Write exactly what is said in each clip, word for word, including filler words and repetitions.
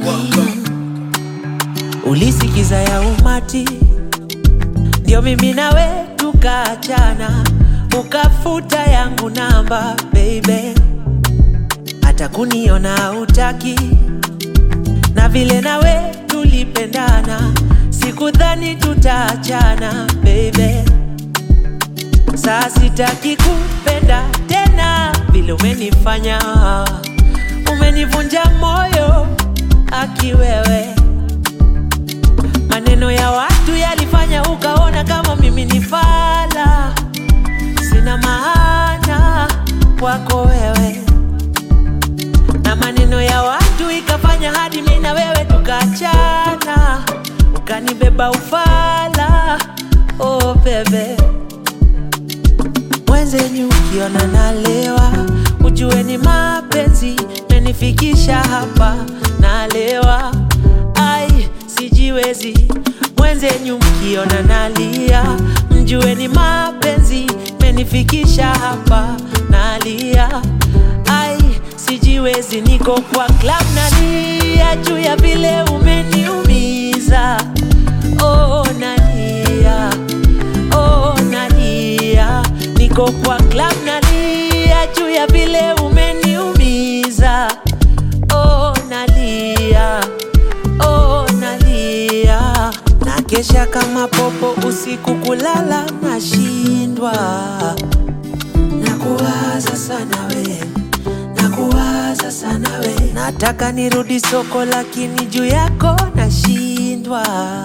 Ulisikiza ya umati, ndio mimi nawe tukaachana, ukafuta yangu namba baby. Hata kuniona hutaki, na vile nawe tulipendana, sikudhani tutaachana baby. Sasa sitaki kupenda tena vile umenifanya, umenivunja moyo aki wewe. Maneno ya watu yalifanya ukaona kama mimi ni fala, sina maana kwako wewe. Na maneno ya watu ikafanya hadi mimi na wewe tukaachana, ukanibeba ufala, oh bebe. Mwenzenyu ukiona nalewa, ujue ni mapenzi menifikisha hapa, nalewa ai sijiwezi. Mwenzenyu mkiona nalia, mjue ni mapenzi menifikisha hapa, nalia ai sijiwezi. Niko kwa club nalia juu ya vile umeniumiza, oh nalia, oh nalia. Niko kwa club nalia juu ya vile umeniumiza, oh nalia, oh nalia. Nakesha kama popo usiku, kulala nashindwa, nakuwaza sana we, nakuwaza sana we. Nataka nirudi soko lakini juu yako nashindwa,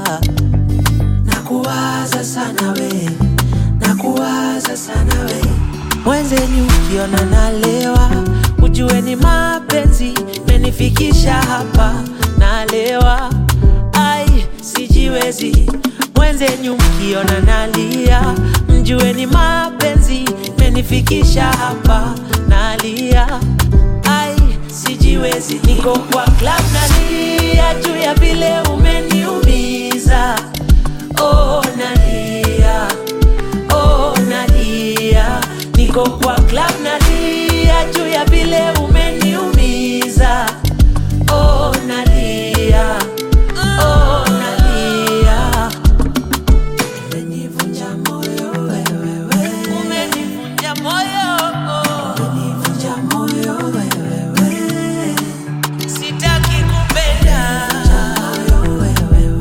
nakuwaza sana we, nakuwaza sana we. Mwenzenyu ukiona nalewa, ujue ni mapenzi menifikisha hapa, nalewa ai sijiwezi. Mwenzenyu mkiona nalia, mjue ni mapenzi menifikisha hapa, nalia ai sijiwezi. Niko kwa club nalia juu ya vile umeniumiza, oh nalia, oh nalia. Niko kwa club nalia juu ya vile umeniumiza, oh nalia, oh nalia. Umenivunja moyo wewe, umenivunja moyo, umenivunja moyo wewe. Sitaki kupenda wewe,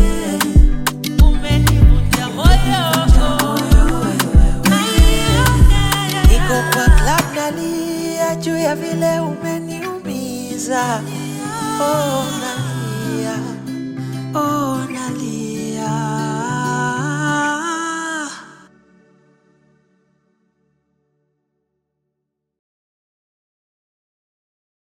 umenivunja moyo. Niko kwa club nalia juu ya vile umeniumiza, oh nalia, oh nalia.